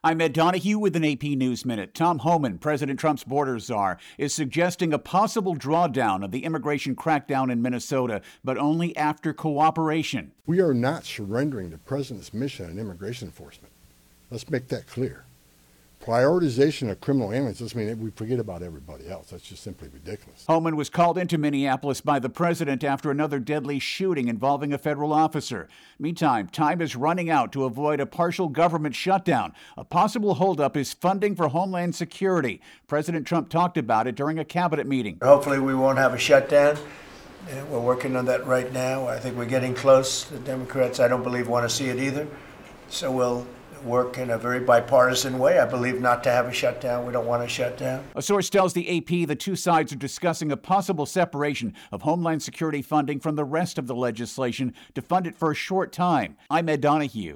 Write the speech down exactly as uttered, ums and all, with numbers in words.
I'm Ed Donahue with an A P News Minute. Tom Homan, President Trump's border czar, is suggesting a possible drawdown of the immigration crackdown in Minnesota, but only after cooperation. We are not surrendering the president's mission on immigration enforcement. Let's make that clear. Prioritization of criminal aliens doesn't mean that we forget about everybody else. That's just simply ridiculous. Homan was called into Minneapolis by the president after another deadly shooting involving a federal officer. Meantime, time is running out to avoid a partial government shutdown. A possible holdup is funding for Homeland Security. President Trump talked about it during a cabinet meeting. Hopefully we won't have a shutdown. We're working on that right now. I think we're getting close. The Democrats, I don't believe, want to see it either. So we'll work in a very bipartisan way, I believe, not to have a shutdown. We don't want a shutdown. A source tells the A P the two sides are discussing a possible separation of Homeland Security funding from the rest of the legislation to fund it for a short time. I'm Ed Donahue.